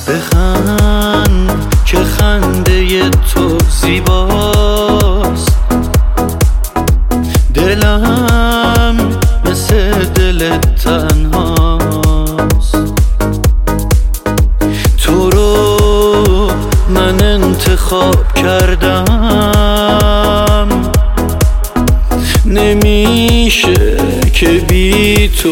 بخند که خنده تو زیباست. دلم مثل دل تنهاست. تو رو من انتخاب کردم، نمیشه که بی تو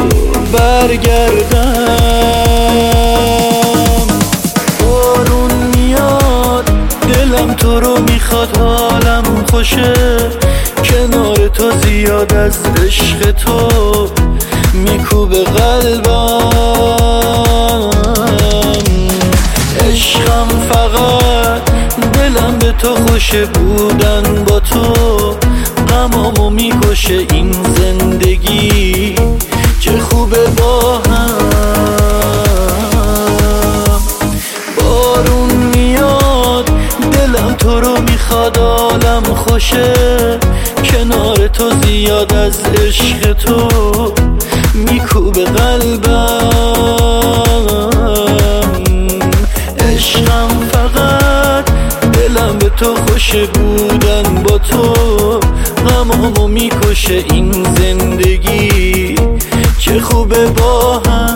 برگردم. بارون میاد دلم تو رو میخواد، حالم خوشه کنار تو، زیاد از عشق تو میکوبه قلبم. عشقم فقط دلم به تو خوشه، بودن با تو غمامو میکشه. این زندگی چه خوبه با هم. بارون میاد دلم تو رو میخواد، حالم خوشه کنار تو، زیاد از عشق تو میکوبه قلبم. عشقم فقط دلم به تو خوشه، بودن با تو غمامو میکشه. این زندگی چه خوبه با هم.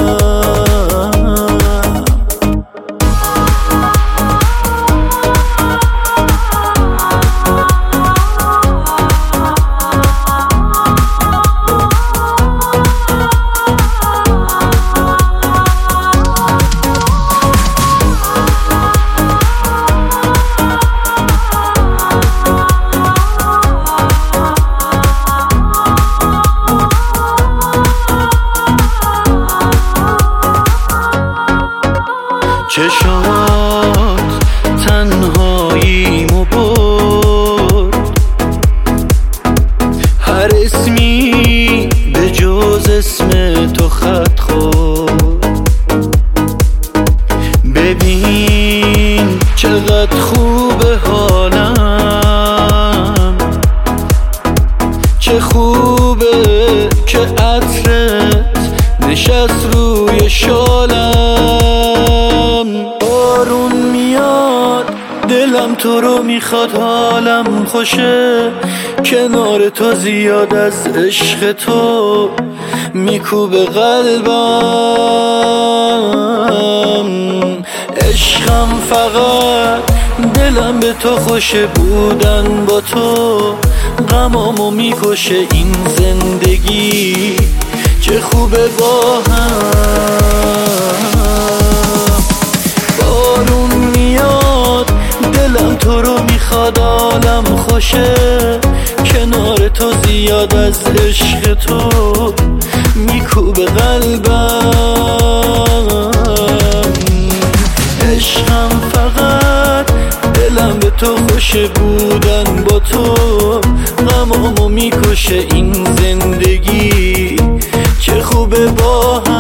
چشات تنهاییمو برد، هر اسمی به جز اسم تو خط خورد. ببین چقدر خوبه حالم، چه خوبه که عطرت نشست روی شالم. بارون میاد دلم تو رو میخواد، حالم خوشه کنار تو، زیاد از عشق تو میکوبه قلبم. عشقم فقط دلم به تو خوشه، بودن با تو غمامو میکشه. این زندگی چه خوبه با هم. بارون میاد دلم تو رو میخواد، حالم خوشه کنار تو، زیاد از عشق تو میکوبه قلبم. عشقم فقط دلم به تو خوشه، بودن با تو غمامو میکشه. این زندگی چه خوبه با هم.